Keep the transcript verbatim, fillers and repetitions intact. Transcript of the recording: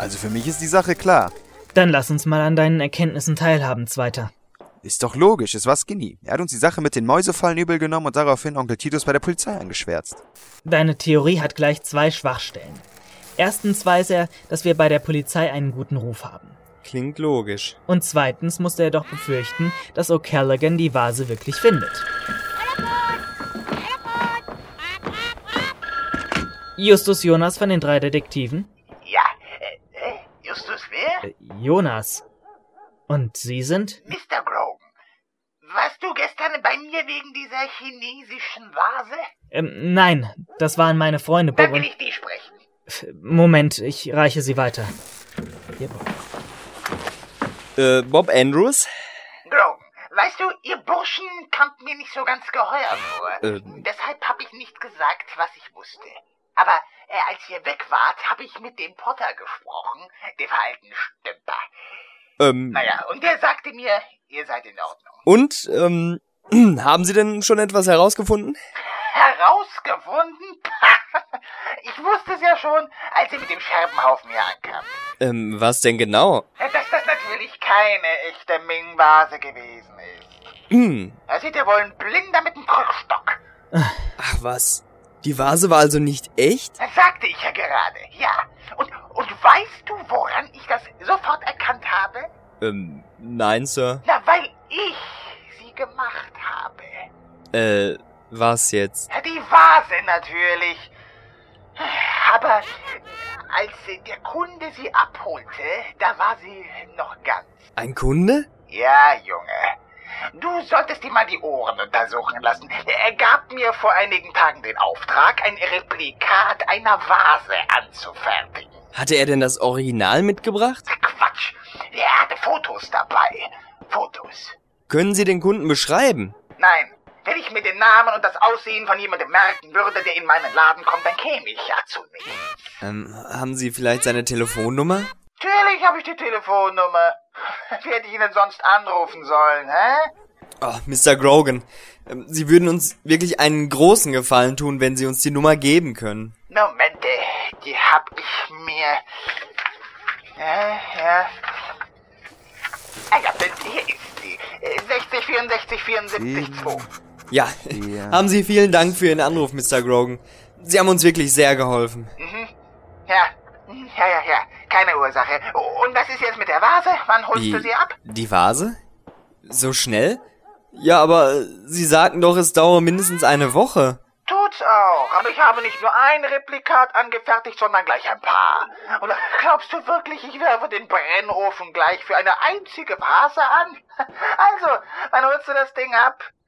Also für mich ist die Sache klar. Dann lass uns mal an deinen Erkenntnissen teilhaben, Zweiter. Ist doch logisch, es war Skinny. Er hat uns die Sache mit den Mäusefallen übel genommen und daraufhin Onkel Titus bei der Polizei angeschwärzt. Deine Theorie hat gleich zwei Schwachstellen. Erstens weiß er, dass wir bei der Polizei einen guten Ruf haben. Klingt logisch. Und zweitens musste er doch befürchten, dass O'Callaghan die Vase wirklich findet. Justus Jonas von den drei Detektiven? Ja, äh, äh, Justus wer? Äh, Jonas. Und Sie sind? Mister Grogan. Warst du gestern bei mir wegen dieser chinesischen Vase? Ähm, nein, das waren meine Freunde Bob Dann will und... ich die sprechen. Moment, ich reiche sie weiter. Hier, Bob. Äh, Bob Andrews? Grogan, weißt du, ihr Burschen kamt mir nicht so ganz geheuer vor. Äh. Deshalb habe ich nicht gesagt, was ich wusste. Aber äh, als ihr weg wart, habe ich mit dem Potter gesprochen, dem alten Stümper. Ähm, Naja, und der sagte mir, ihr seid in Ordnung. und, ähm, haben Sie denn schon etwas herausgefunden? Herausgefunden? Ich wusste es ja schon, als ihr mit dem Scherbenhaufen hier ankam. Ähm, was denn genau? Dass das natürlich keine echte Ming-Vase gewesen ist. Hm, Da seht ihr wohl ein Blinder mit einem Krückstock. ach was. Die Vase war also nicht echt? Das sagte ich ja gerade, ja. Und, und weißt du, woran ich das sofort erkannt habe? Ähm, nein, Sir. Na, weil ich sie gemacht habe. Äh, was jetzt? Ja, die Vase natürlich. Aber als der Kunde sie abholte, da war sie noch ganz. Ein Kunde? Ja, Junge. Du solltest dir mal die Ohren untersuchen lassen. Er gab mir vor einigen Tagen den Auftrag, ein Replikat einer Vase anzufertigen. Hatte er denn das Original mitgebracht? Quatsch. Er hatte Fotos dabei. Fotos. Können Sie den Kunden beschreiben? Nein. Wenn ich mir den Namen und das Aussehen von jemandem merken würde, der in meinen Laden kommt, dann käme ich ja zu nichts. Ähm, haben Sie vielleicht seine Telefonnummer? Natürlich habe ich die Telefonnummer. Wie hätte ich Ihnen sonst anrufen sollen, hä? Oh, Mister Grogan, ähm, Sie würden uns wirklich einen großen Gefallen tun, wenn Sie uns die Nummer geben können. Momente, die hab ich mir... Ja, ja... Ah ja, hier ist sie. sechzig, vierundsechzig, vierundsiebzig, zwei. Ja, Ja. haben Sie vielen Dank für Ihren Anruf, Mister Grogan. Sie haben uns wirklich sehr geholfen. Mhm. Ja, ja, ja, ja. Keine Ursache. Und was ist jetzt mit der Vase? Wann holst du sie ab? Die Vase? So schnell? Ja, aber Sie sagten doch, es dauere mindestens eine Woche. Tut's auch. Aber ich habe nicht nur ein Replikat angefertigt, sondern gleich ein paar. Und glaubst du wirklich, ich werfe den Brennofen gleich für eine einzige Vase an? Also, wann holst du das Ding ab?